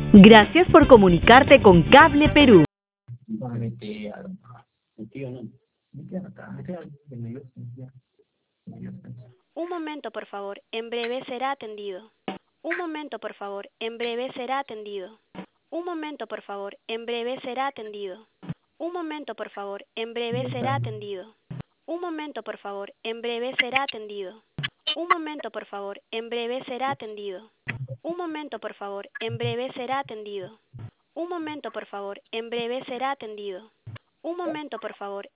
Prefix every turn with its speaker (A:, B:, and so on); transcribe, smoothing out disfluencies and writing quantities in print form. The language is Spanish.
A: Gracias por comunicarte con Cable Perú.
B: Un momento, por favor. En breve será atendido. Un momento, por favor. En breve será atendido. Un momento, por favor. En breve será atendido. Un momento, por favor. En breve será atendido. Un momento, por favor. En breve será atendido. Un momento, por favor. En breve será atendido. Un momento, por favor. En breve será atendido. Un momento, por favor. En breve será atendido. Un momento, por favor.